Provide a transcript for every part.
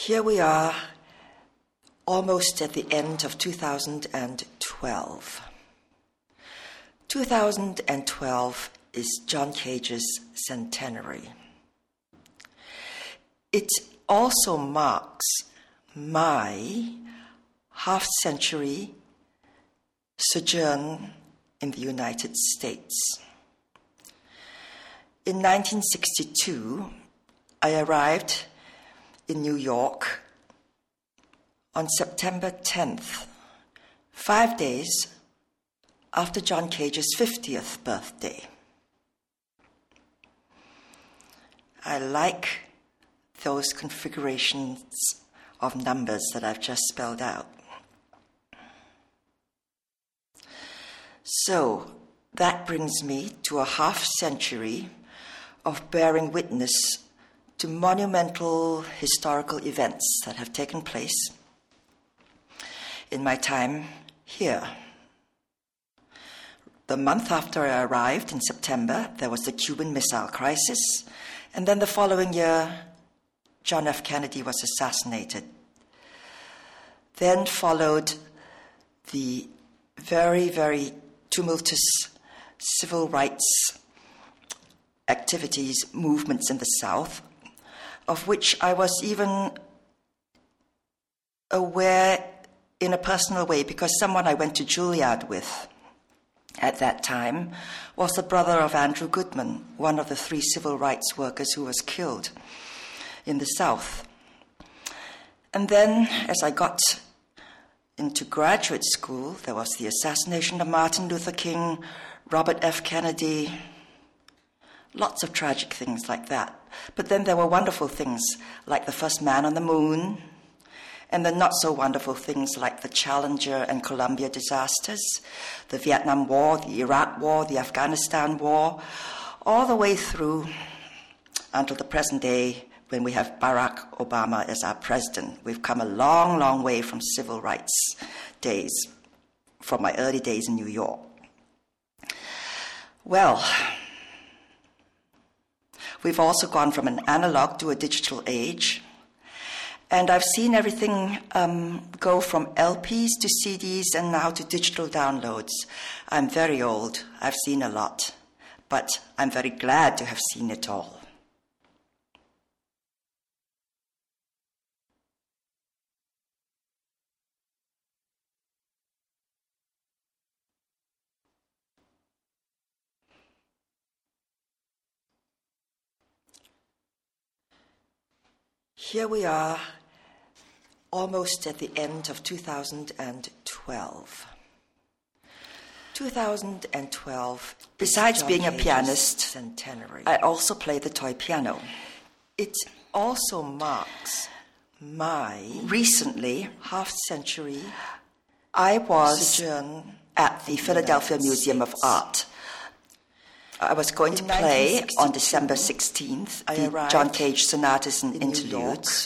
Here we are, almost at the end of 2012. 2012 is John Cage's centenary. It also marks my half-century sojourn in the United States. In 1962, I arrived in New York on September 10th, 5 days after John Cage's 50th birthday. I like those configurations of numbers that I've just spelled out. So that brings me to a half century of bearing witness to monumental historical events that have taken place in my time here. The month after I arrived in September, there was the Cuban Missile Crisis, and then the following year, John F. Kennedy was assassinated. Then followed the very, very tumultuous civil rights activities, movements in the South, of which I was even aware in a personal way because someone I went to Juilliard with at that time was the brother of Andrew Goodman, one of the 3 civil rights workers who was killed in the South. And then, as I got into graduate school, there was the assassination of Martin Luther King, Robert F. Kennedy, lots of tragic things like that. But then there were wonderful things like the first man on the moon, and the not-so-wonderful things like the Challenger and Columbia disasters, the Vietnam War, the Iraq War, the Afghanistan War, all the way through until the present day when we have Barack Obama as our president. We've come a long, long way from civil rights days, from my early days in New York. Well, we've also gone from an analog to a digital age. And I've seen everything go from LPs to CDs and now to digital downloads. I'm very old. I've seen a lot. But I'm very glad to have seen it all. Here we are, almost at the end of 2012. 2012, besides being a pianist, centenary. I also play the toy piano. It also marks my recently half-century I was sojourn at the Philadelphia Museum of Art. I was going to play on December 16th the John Cage Sonatas and Interludes,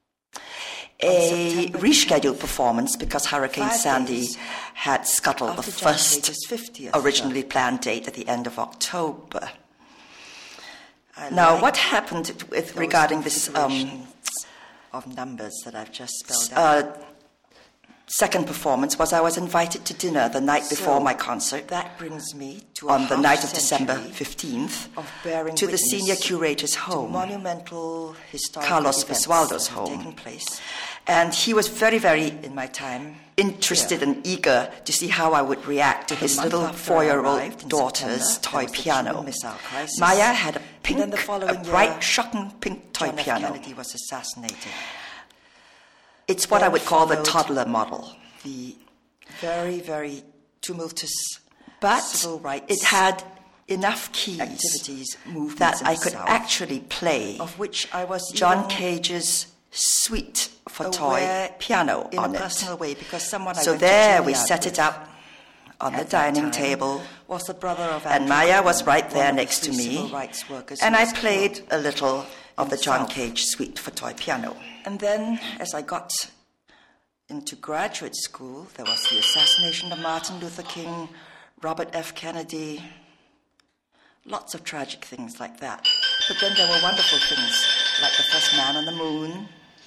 a rescheduled performance because Hurricane Sandy had scuttled the first originally planned date at the end of October. Now, what happened regarding this of numbers that I've just spelled out? Second performance was I was invited to dinner the night before my concert. That brings me to on the night of December 15th to the senior curator's home, monumental Carlos Basualdo's home. And he was very, very, in my time, interested and eager to see how I would react to his little 4-year-old daughter's toy piano. Maya had a bright, shocking pink toy piano. Kennedy was assassinated. It's what I would call the toddler model. The very, very tumultuous civil rights. It had enough keys activities, that I could actually play, of which I was John Cage's Suite for Toy piano on it. So there we set it up on the dining table, and Maya was right there next to me, and I played a little of the John Cage Suite for Toy piano. And then, as I got into graduate school, there was the assassination of Martin Luther King, Robert F. Kennedy, lots of tragic things like that. But then there were wonderful things, like the first man on the moon,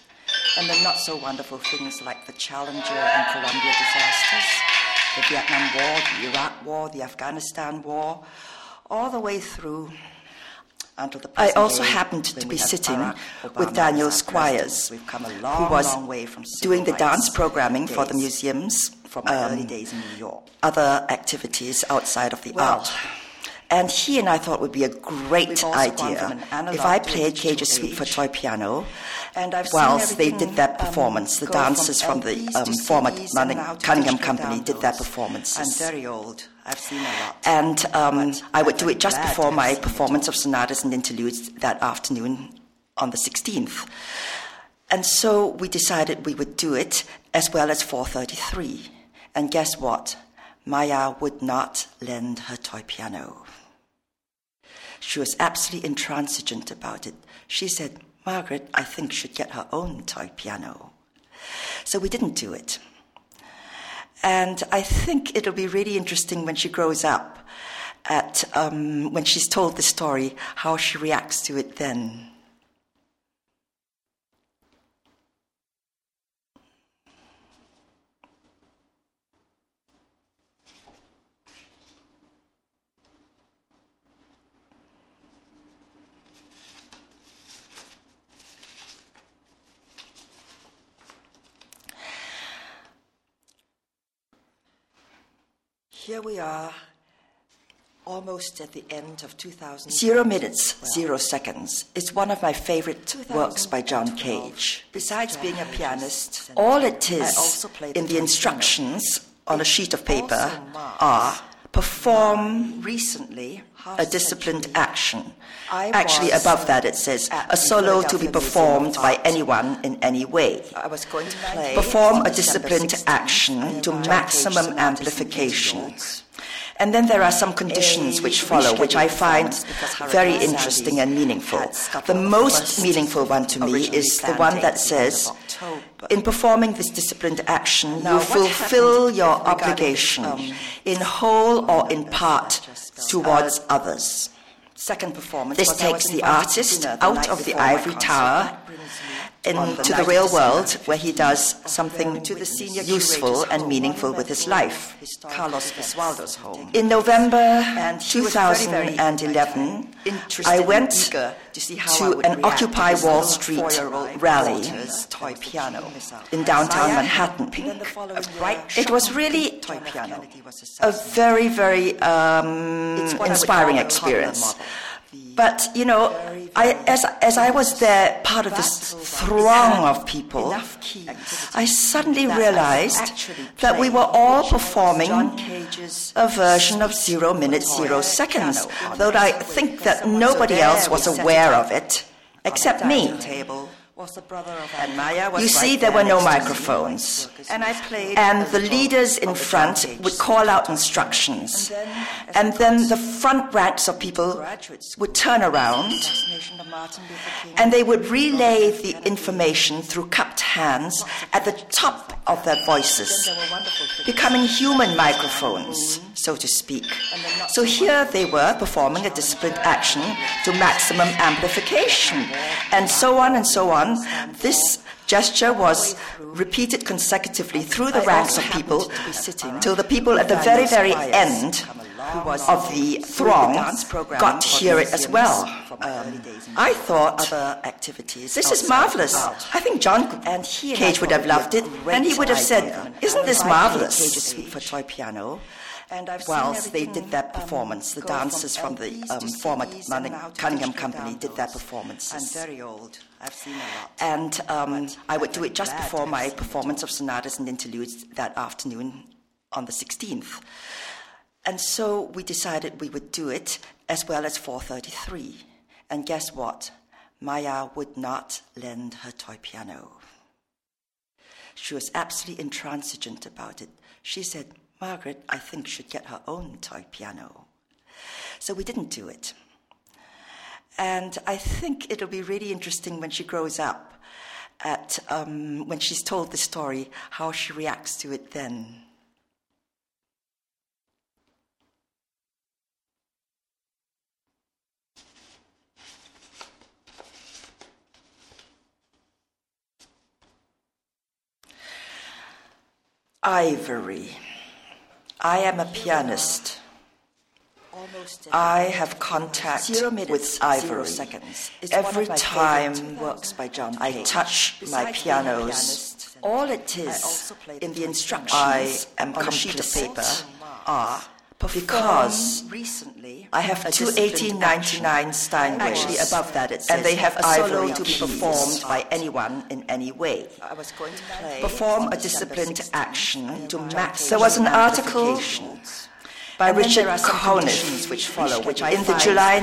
And the not so wonderful things like the Challenger and Columbia disasters, the Vietnam War, the Iraq War, the Afghanistan War, all the way through until the present I also day, happened to be sitting with Daniel Daniel Squires, who was doing the dance programming for the museums, from my early days in New York. other activities outside of the art. And he and I thought it would be a great idea if I played Cage's Suite for toy piano, And I've whilst they seen did that performance. The go dancers from the LPs to former CDs and now to Cunningham digital Company did their downloads. performances. I'm very old. I've seen a lot. And I would do it just glad before to my have seen it performance all. of sonatas and interludes that afternoon on the 16th. And so we decided we would do it as well as 433. And guess what? Maya would not lend her toy piano. She was absolutely intransigent about it. She said, Margaret, I think, should get her own toy piano. So we didn't do it. And I think it'll be really interesting when she grows up, when she's told the story, how she reacts to it then. Here we are, almost at the end of 2000. 0 minutes, 0 seconds. It's one of my favorite works by John Cage. Besides being a pianist, All it I is also played in the the piano. instructions on a sheet of paper also marks are perform recently, a disciplined action. I Actually, was, above that it says, at a the solo to be Philadelphia performed Museum by of Art. anyone in any way. I was going to play Perform on a December disciplined 16th, action to John Cage maximum sonatas and amplification. interludes. And then there are some conditions which follow, which I find very interesting and meaningful. The most meaningful one to me is the one that says, in performing this disciplined action, you fulfill your obligation in whole or in part towards others. Second performance. This takes the artist out of the ivory tower into the real world, where he does something useful and meaningful with his life. Carlos Basualdo's home. In November He was very, 2011, interested I and went eager to see how I to would an react Occupy to Wall this Street four-year-old rally daughter's toy piano in downtown Maya, Manhattan. then the following year, It was really toy piano. a very, very It's what I would inspiring call a experience. toddler model. But, you know, as I was there, part of this throng of people, I suddenly realized that we were all performing a version of 0 minutes, 0 seconds, though I think that nobody else was aware of it except me. And Maya was You see, there were no microphones. And I played And the leaders in front would call out instructions. And then the front ranks of people would turn around and they would relay the information through cupped hands at the top of their voices, becoming human microphones, so to speak. So here they were performing a disciplined action to maximum amplification, and so on and so on. This gesture was repeated consecutively through the ranks of people till the people at the very, very end of the throng got to hear it as well. I thought, this is marvelous. I think John Cage would have loved it, and he would have said, isn't this marvelous? Cage's Suite for toy piano. Whilst they did their performance, the dancers from the former Cunningham Company did their performances. I'm very old. I've seen a lot. And I would do it just before my performance of sonatas and interludes that afternoon on the 16th. And so we decided we would do it as well as 433. And guess what? Maya would not lend her toy piano. She was absolutely intransigent about it. She said, Margaret, I think, should get her own toy piano. So we didn't do it. And I think it'll be really interesting when she grows up, when she's told the story, how she reacts to it then. Ivory. I am a pianist. I have contact with ivory. Every time I touch my pianos, all it is in the instructions I am complicit are because I have two 1899 Steinways. Actually, above that it says, and they have ivory to be performed by anyone in any way. Perform a disciplined action to max. There was an article by Richard Conniff, which follow, which in the July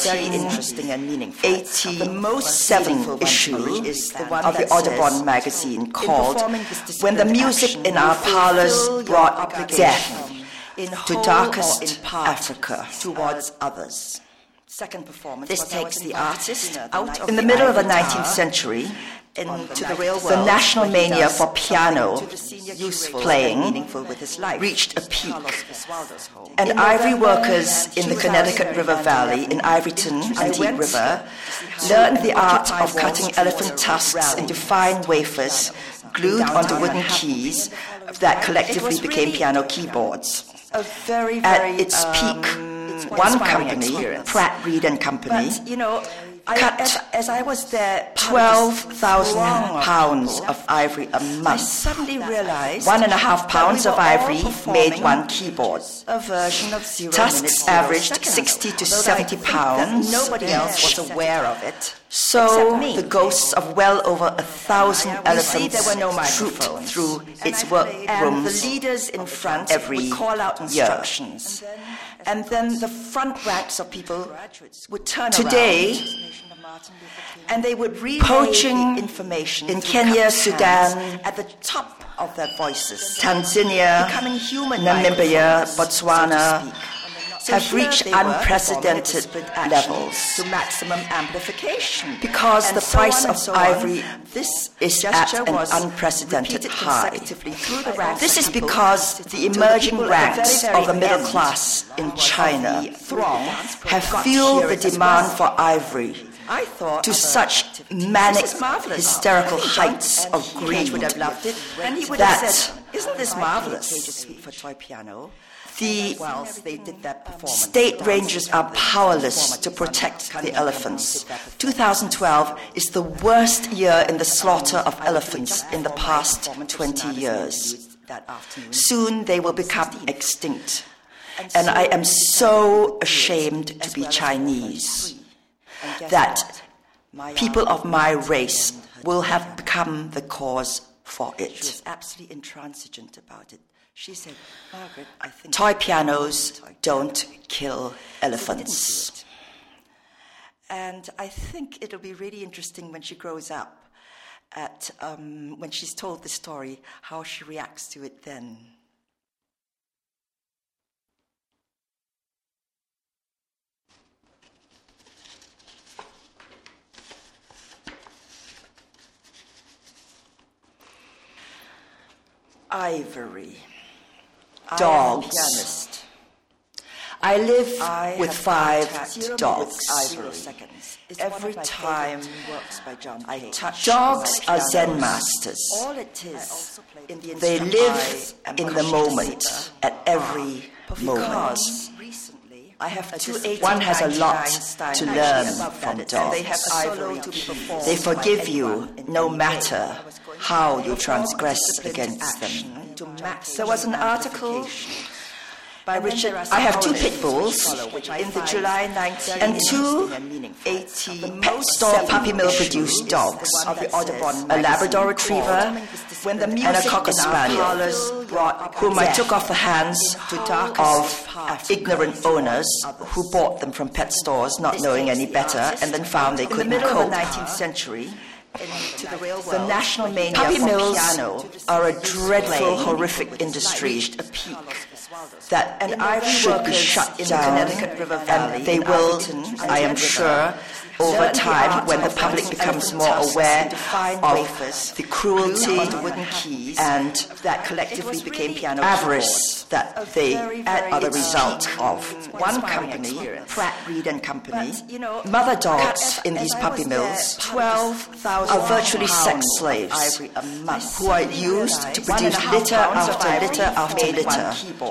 1987 issue of the Audubon magazine called "When the Music in Our Parlors Brought Death to Darkest Africa Towards Others." This takes the artist out of in the middle of the 19th century into the real world. The national mania for piano playing reached a peak, and ivory workers in the Connecticut River Valley in Ivoryton and Deep River learned the art of cutting elephant tusks into fine wafers glued onto wooden keys that collectively became piano keyboards. At its peak, one company, Pratt Reed and Company, cut as I was there, 12,000 pounds of ivory a month. I suddenly realized 1.5 pounds of ivory made one keyboard. A version of tusks averaged 60 to 70 pounds. Nobody else was aware of it. So the ghosts of well over 1,000 elephants trooped through its workrooms the leaders in front every call out instructions. And then the front ranks of people would turn today, and they would relay poaching information in Kenya, Sudan, at the top of their voices. Tanzania, Namibia, Botswana have reached unprecedented levels to maximum amplification because the price of ivory is at an unprecedented high. This is because the emerging ranks of the middle class in China have fueled the demand for ivory to such manic, hysterical heights of greed that isn't this marvelous for toy piano? The state rangers are powerless to protect the elephants. 2012 is the worst year in the slaughter of elephants in the past 20 years. Soon they will become extinct. And I am so ashamed to be Chinese that people of my race will have become the cause for it. She was absolutely intransigent about it. She said, "Margaret, I think toy pianos don't kill elephants." And I think it'll be really interesting when she grows up, when she's told the story, how she reacts to it then. Ivory. Dogs. I live with 5 dogs. Every time I touch dogs are Zen masters. They live in the moment at every moment. One has a lot to learn from dogs. They forgive you no matter how you transgress against them. There was an article by Richard. I have 2 pit bulls in the July 19 and 2 pet store puppy mill produced dogs, a Labrador Retriever and a Cocker Spaniel, whom I took off the hands of ignorant owners who bought them from pet stores, not knowing any better, and then found they couldn't cope. In the 19th century, the national mania puppy mills are a dreadful, horrific industry that should be shut down, and they will, I am sure, over time, when the public becomes more aware of the cruelty and that collectively became piano avarice that they are the result of. One company, Pratt Reed and Company, mother dogs in these puppy mills 12,000 are virtually sex slaves who are used to produce litter after litter after litter,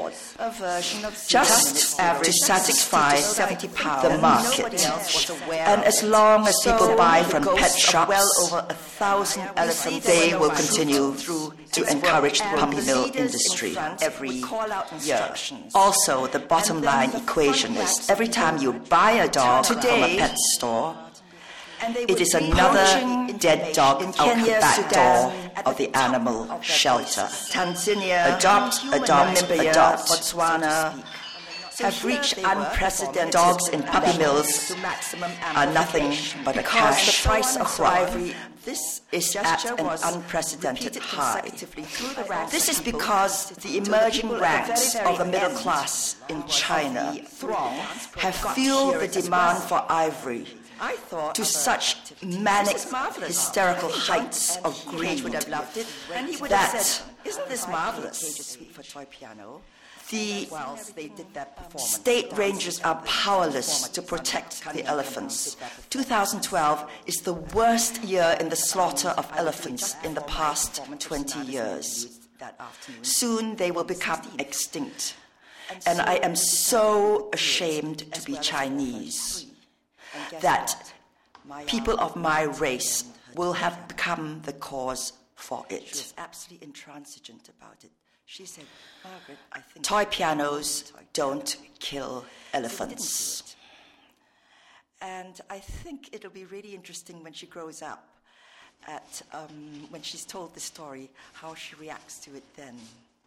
just to satisfy the market. And as long as people buy from pet shops, well over 1,000 elephants, they will continue to encourage the puppy mill industry every year. Also, the bottom line equation is every time you buy a dog from a pet store, it is another dead dog out the back door of the animal shelter. Tanzania, Adopt. Botswana have reached unprecedented. Dogs in puppy mills are nothing but a cash the price of crop. ivory Is at an unprecedented high. This is because the emerging ranks of the middle class in China have fueled the demand for ivory to such manic, hysterical heights of greed that isn't this marvelous for toy piano? The state rangers are powerless to protect the elephants. 2012 is the worst year in the slaughter of elephants in the past 20 years. Soon they will become extinct. And I am so ashamed to be Chinese that people of my race will have become the cause for it. She was absolutely intransigent about it. She said, Margaret, I think toy pianos don't kill elephants. And I think it'll be really interesting when she grows up, when she's told the story, how she reacts to it then.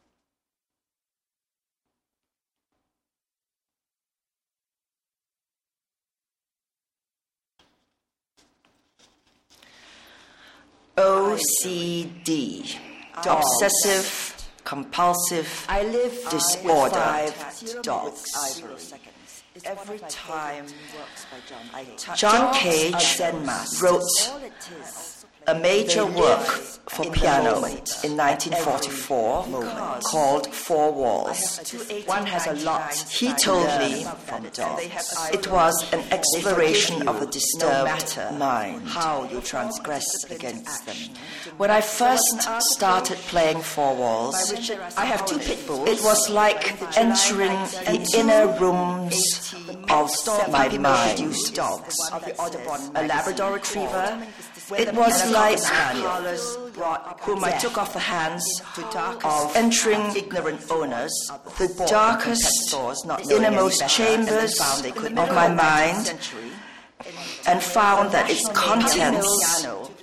OCD, obsessive compulsive disorder. Dogs. Every time John Cage wrote a major work for piano in 1944 called Four Walls. One has a lot. He told me it was an exploration of the disturbed mind. How you transgress against them. When I first started playing Four Walls, I have two pit bulls. it was like entering the inner rooms of my mind. Dogs of the Audubon, a Labrador Retriever. It was like whom I took off the hands of entering ignorant owners, the darkest, innermost chambers of my mind, and found that its contents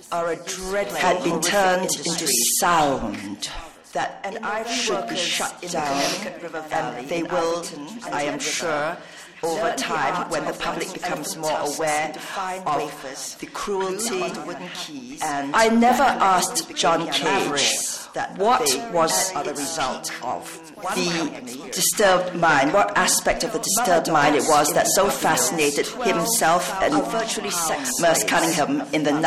had been turned into sound that should be shut down, and they will, I am sure, over time, when the public becomes more aware of the cruelty. And I never asked John Cage what was the result of the disturbed mind, what aspect of the disturbed mind it was that so fascinated himself and Merce Cunningham in the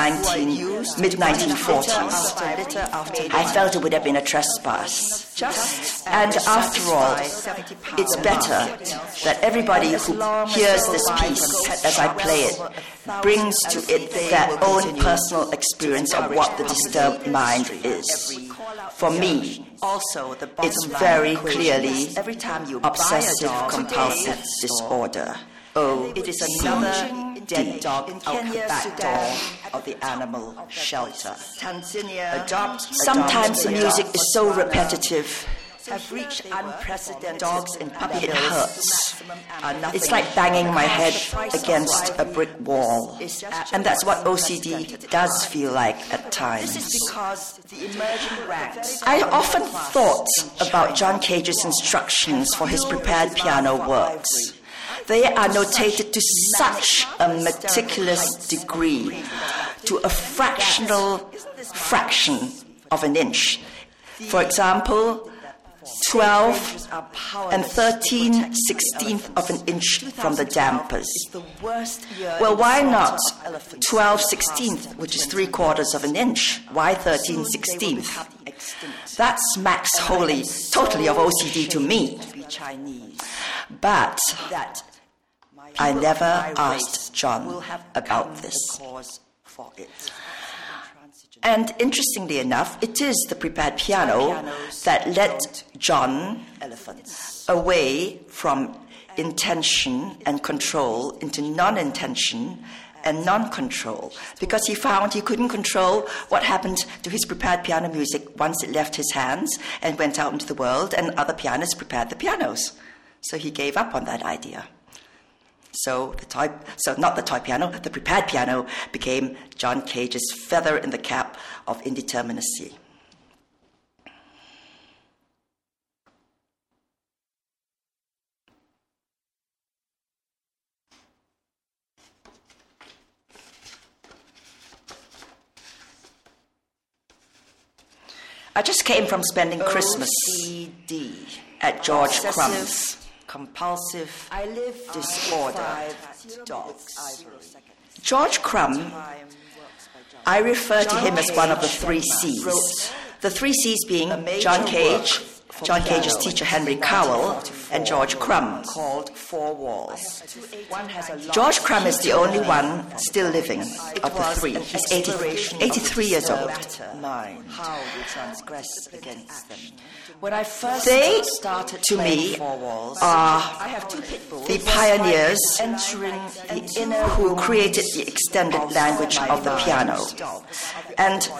mid-1940s. I felt it would have been a trespass. And after all, it's better that everybody who hears this piece as I play it brings to it their own personal experience of what the disturbed mind is. For me, it's very clearly obsessive-compulsive disorder. Oh, it is another dead dog out the back door of the animal shelter. Sometimes the music is so repetitive. Have reached unprecedented dogs in puppy. It hurts. It's like banging my head against a brick wall. And that's what OCD does feel like at times. This is because the emerging ranks. I often thought about John Cage's instructions for his prepared piano works. They are notated to such a meticulous degree, to a fraction of an inch. For example, 12 and 13/16 of an inch from the dampers. Well, why not 12/16, which is 3/4 of an inch? Why 13/16? That smacks totally of OCD to me. But I never asked John about this. And interestingly enough, it is the prepared piano that led John away from intention and control into non-intention and non-control, because he found he couldn't control what happened to his prepared piano music once it left his hands and went out into the world, and other pianists prepared the pianos. So he gave up on that idea. So not the toy piano, the prepared piano became John Cage's feather in the cap of indeterminacy. I just came from spending Christmas at George Crumb's. Compulsive disorder. George Crumb, I refer to him as one of the 3 C's. The 3 C's being John Cage, John Cage's teacher Henry Cowell, and George Crumb. Called 4 Walls. George Crumb is the only one still living of the 3. He's 83 years old. When I first started to me, are the pioneers who created the extended language of the piano. And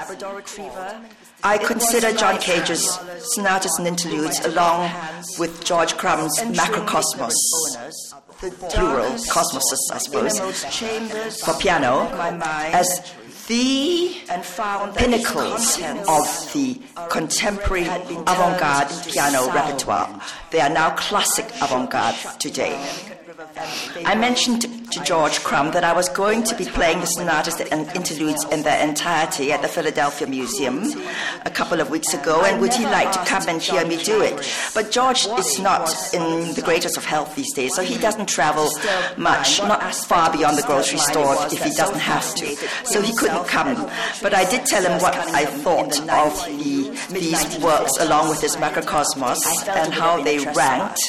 I consider John Cage's sonatas and interludes, along with George Crumb's Macrocosmos, plural, cosmoses, I suppose, for piano, as the pinnacles of the contemporary avant-garde piano repertoire. They are now classic avant-garde today. I mentioned to George Crumb that I was going to be playing the sonatas and interludes in their entirety at the Philadelphia Museum a couple of weeks ago, and would he like to come and hear me do it? But George is not in the greatest of health these days, so he doesn't travel much, not far beyond the grocery store if he doesn't have to. So he couldn't come. But I did tell him what I thought of these works, along with his Macrocosmos, and how they ranked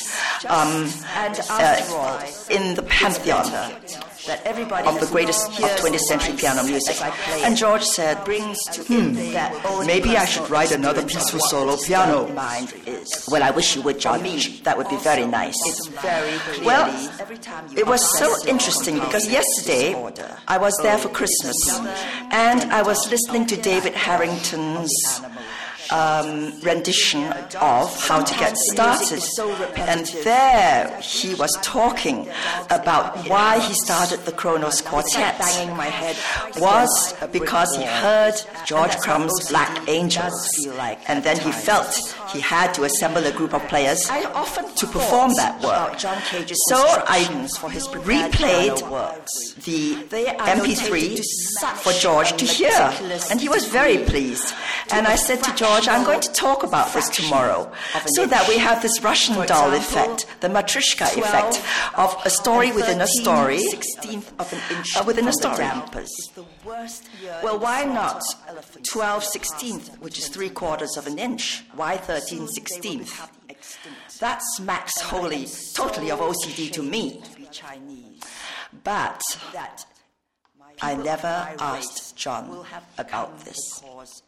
in the pantheon of the greatest of 20th century piano music. And George said, maybe I should write another piece for solo piano. Well, I wish you would, John. That would be very nice. Well, it was so interesting because yesterday I was there for Christmas, and I was listening to David Harrington's rendition of How to Get Started, and there he was talking about why he started the Kronos Quartet was because he heard George Crumb's Black Angels, and then he felt he had to assemble a group of players to perform that work. So I replayed the MP3 for George to hear, and he was very pleased. And I said to George, I'm going to talk about this tomorrow, so that we have this Russian doll effect, the Matryoshka effect, of a story within a story, within a story. Well, why not 12/16, which is 3/4 of an inch? Why 13/16? That smacks totally of OCD to me. But I never asked John about this.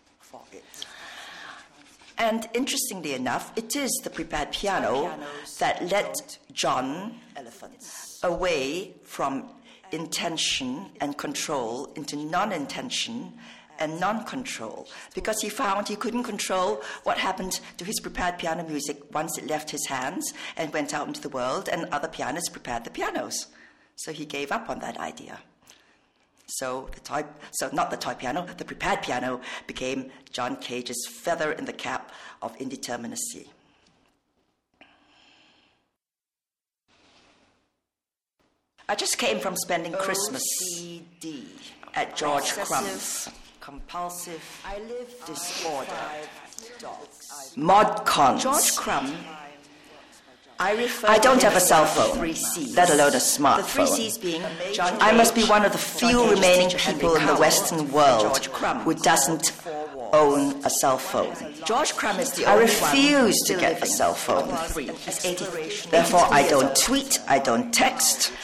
And interestingly enough, it is the prepared piano that led John away from intention and control into non-intention and non-control, because he found he couldn't control what happened to his prepared piano music once it left his hands and went out into the world, and other pianists prepared the pianos. So he gave up on that idea. So not the toy piano, the prepared piano became John Cage's feather in the cap of indeterminacy. I just came from spending Christmas at George Crumb's. Compulsive disorder. mod cons. George Crumb. I don't have a cell phone, let alone a smartphone. The three C's being John I must be one of the few remaining people in the Western world who doesn't own a cell phone. George Crumb is the I only refuse one to get a cell phone. He's 83. Therefore, I don't tweet, I don't text.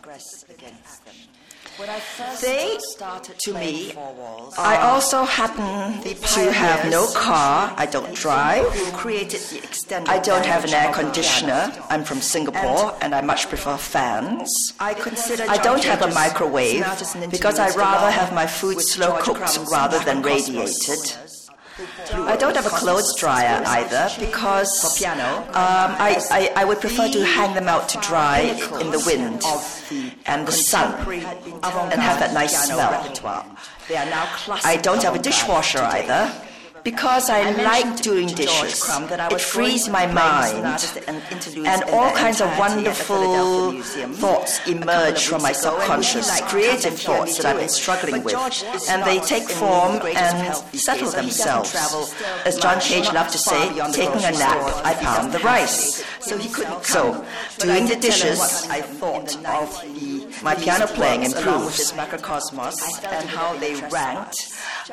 They started To me, walls. I also happen to have no car, I don't drive. Who created the extended I don't have an air range of conditioner. piano. I'm from Singapore and I much prefer fans. I consider I don't John have a Cage's microwave sonatas and because I'd interludes rather along have my food with slow George cooked Crumb's rather than Macrocosmos. radiated. I don't have a clothes dryer either because For piano, I would prefer to hang them out to dry in the wind and the sun and have that nice smell. They are now classic I don't have a avant-garde dishwasher today. either because I like doing to George dishes. Crumb that I It was frees going my to play mind sonatas and interludes and in all their kinds of entirety at the Philadelphia wonderful Museum thoughts emerge from my weeks ago, and subconscious, we like creative to thoughts that I've been do it. struggling But with, George is and they not take in form the greatest of and health these settle days, so he doesn't themselves. travel As John much, Cage not loved to far say, beyond the taking a grocery nap, store. I He pound the doesn't have rice. So he couldn't So, come. But doing I the did tell him dishes, what I thought of my piano playing along with improves. his Macrocosmos and how they ranked.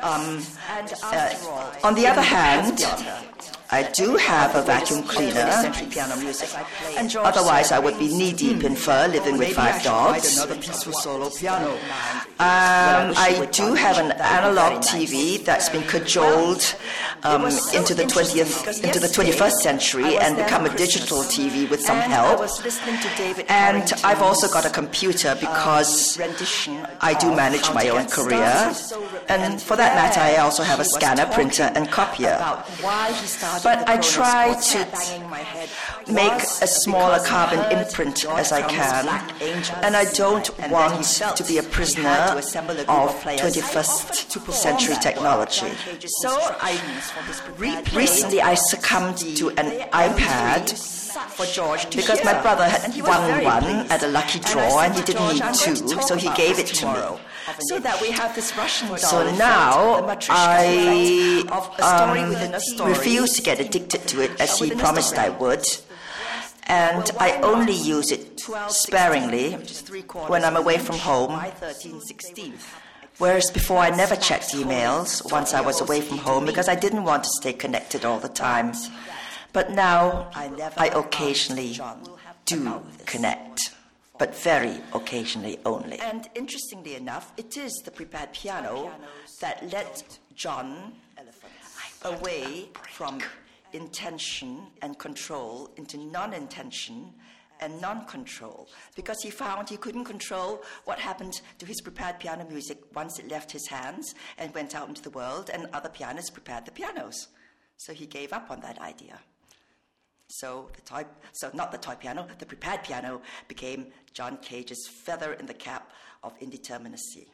On the other hand, I do have a vacuum cleaner. Piano music. Otherwise, I would be knee-deep in fur living with 5 dogs. Another peaceful solo piano. I do have an analog TV that's been cajoled into the 21st century and become a digital TV with some help. And I've also got a computer because I do manage my own career. And for that matter, I also have a scanner, printer, and copier. But I try to make a smaller carbon imprint as I can, and I don't want to be a prisoner of 21st century technology. So Recently I succumbed to an iPad for George to because hear. my brother had And he was won very one pleased. at a lucky And I draw said and he to didn't George, need "I'm going to two, talk so he about gave this it to tomorrow." me. So that we have this Russian doll. So now I of a story within a story. refuse to get addicted to it as he promised I would. And I only use it sparingly when I'm away from home. Whereas before I never checked emails once I was away from home because I didn't want to stay connected all the time. But now I occasionally do connect, but very occasionally only. And interestingly enough, it is the prepared piano that led John away from intention and control into non-intention and non-control, because he found he couldn't control what happened to his prepared piano music once it left his hands and went out into the world, and other pianists prepared the pianos. So he gave up on that idea. So not the toy piano, the prepared piano became John Cage's feather in the cap of indeterminacy.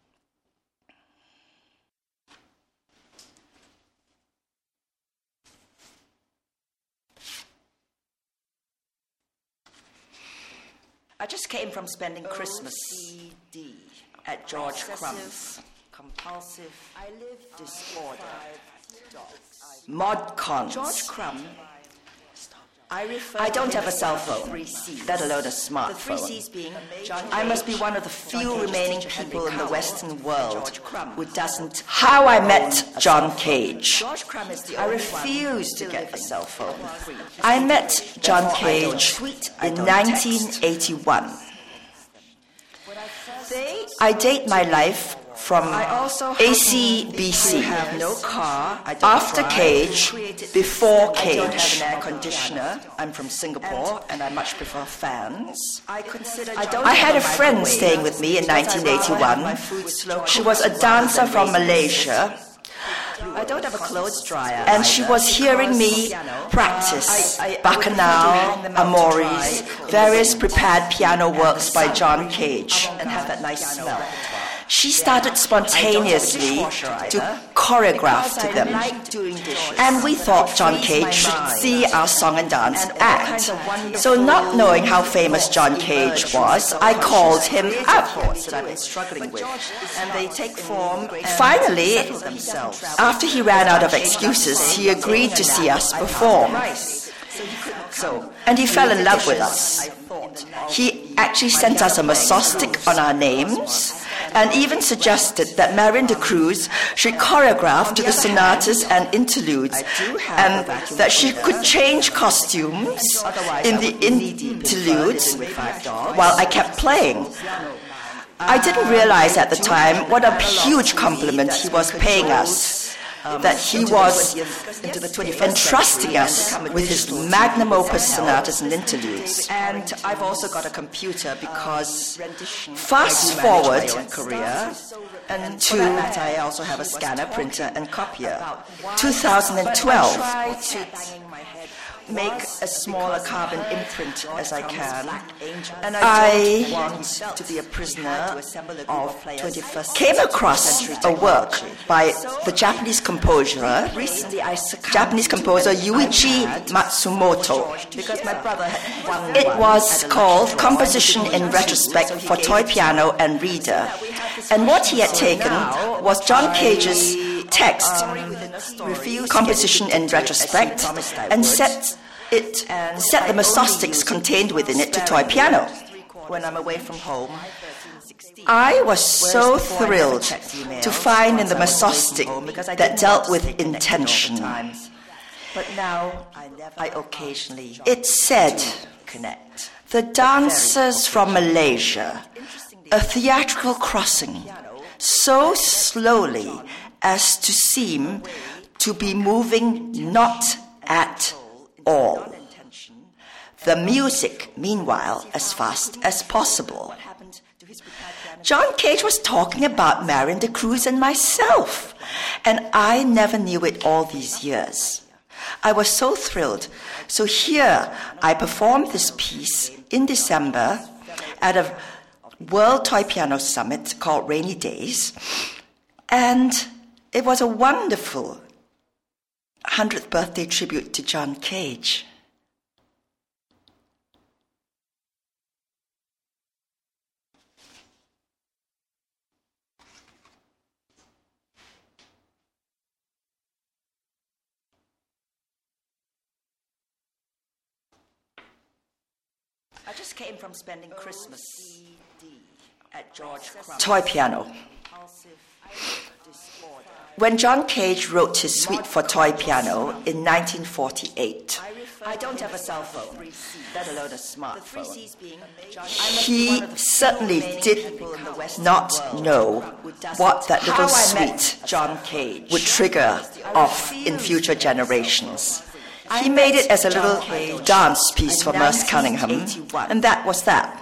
I just came from spending Christmas at George Crumb's. Compulsive disorder. Mod cons. George Crumb. I don't have a cell phone, let alone a The three smartphone. C's being John I must be Cage, one of the John few Cage's remaining teacher, people Henry in the Cowell, Western world George Crumb. who doesn't. How I met John Cage. George Crumb is the I only refuse one to still get a living. cell phone. I met John Cage in 1981. I date my life from ACBC. Have no car. I don't After drive. Cage, before I don't have Cage. an air conditioner. I'm from Singapore and I much prefer fans. I I had a friend staying with me in 1981. She was a dancer from Malaysia, I don't have a clothes dryer. and she was hearing me practice Bacchanal, Amores, various prepared piano works by John Cage. and have that nice smell. she started spontaneously to choreograph to them. And we thought John Cage should see our song and dance act. So not knowing how famous John Cage was, I called him up. Finally, after he ran out of excuses, he agreed to see us perform. And he fell in love with us. He actually sent us a massostic on our names and even suggested that Marion de Cruz should choreograph to the sonatas and interludes, and that she could change costumes in the interludes while I kept playing. I didn't realize at the time what a huge compliment he was paying us, that he was entrusting us with his magnum opus sonatas and interludes. And I've also got a computer because fast forward career, and to that I also have a scanner, printer and copier. 2012. Make as small a carbon imprint as I can, and I want to be a prisoner of 21st came across a work by the Japanese composer Yuichi Matsumoto. It was called Composition in Retrospect for Toy Piano and Reader, and what he had taken was John Cage's text, Composition in Retrospect, and set the massosticks contained within it to toy piano. When I'm away from home, I was so thrilled to find in the massostic that dealt with intention. But now I occasionally. It said, "The dancers from Malaysia, a theatrical crossing, so slowly as to seem to be moving not at all. The music, meanwhile, as fast as possible." John Cage was talking about Marion de Cruz and myself, and I never knew it all these years. I was so thrilled. So here I performed this piece in December at a World Toy Piano Summit called Rainy Days, and it was a wonderful 100th birthday tribute to John Cage. I just came from spending Christmas at George Crumb. Toy piano. When John Cage wrote his suite for toy piano in 1948, I don't have a cell phone, let alone a smartphone. He certainly did not know what that little suite John Cage would trigger off in future generations. He made it as a little dance piece for Merce Cunningham, and that was that.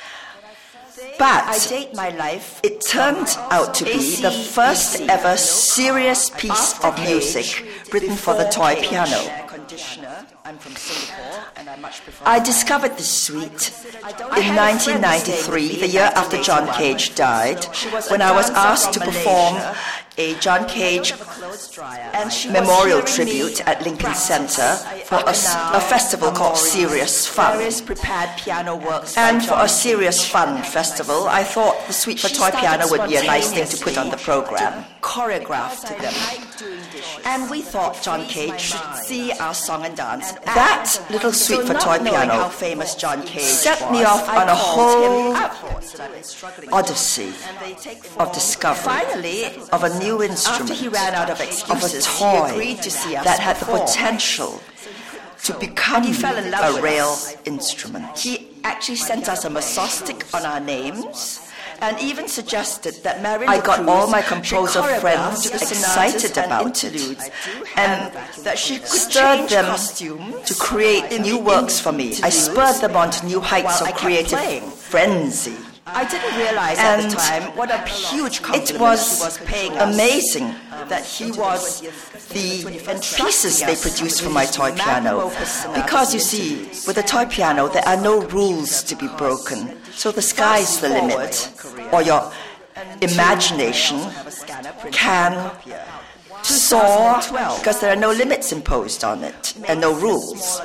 But it turned out to be the first ever serious piece of music written for the toy piano. I discovered this suite in 1993, the year after John Cage died, when I was asked to perform a John Cage memorial tribute at Lincoln Center for a festival called Serious Fun. And for a Serious Fun festival, I thought the Suite for Toy Piano would be a nice thing to put on the program. Choreographed to them. And we thought John Cage should see our song and dance. That little Suite for Toy Piano set me off on a whole odyssey of discovery of a new instrument, of a toy that had the potential to become a real instrument. He actually sent us a massostic on our names, and even suggested that I got all my composer friends excited about it, and that she could stir them to create new works for me. I spurred them on to new heights of creative frenzy. I didn't realize at the time what a huge compliment it was paying amazing that he was the pieces they produced for my toy piano. Because you see, with a toy piano, there are no rules to be broken. So the sky's the limit. Or imagination can soar because there are no limits imposed on it and no rules.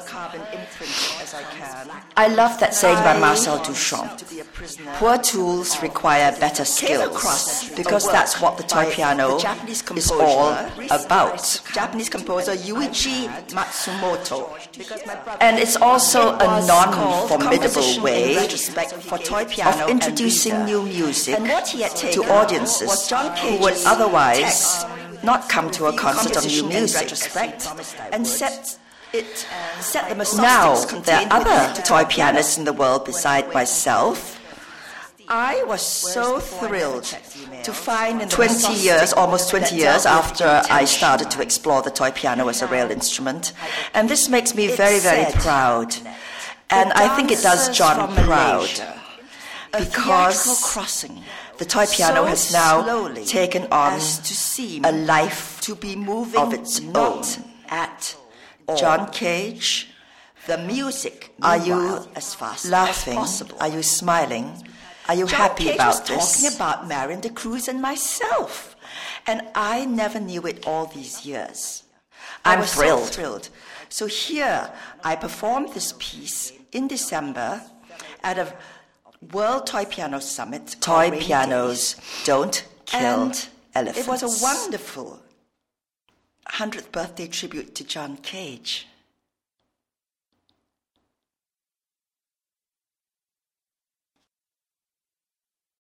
I love that saying by Marcel Duchamp. Poor tools require better skills, because that's what the toy piano is all about. Japanese composer Yuichi Matsumoto. And it's also a non-formidable way of introducing new music to audiences who would otherwise not come to a concert of new music. And set them aside. Now, there are other toy pianists in the world beside myself. I was so thrilled to find in the almost 20 years after I started to explore the toy piano as a real instrument. And this makes me very, very proud. And I think it does John proud. Because the toy piano has now taken on a life of its own. John Cage, the music. Are you laughing? Are you smiling? Are you happy about this? Talking about Marion de Cruz and myself, and I never knew it all these years. I'm thrilled. So thrilled. So here I performed this piece in December at a World Toy Piano Summit. Toy pianos don't kill elephants. It was a wonderful 100th birthday tribute to John Cage.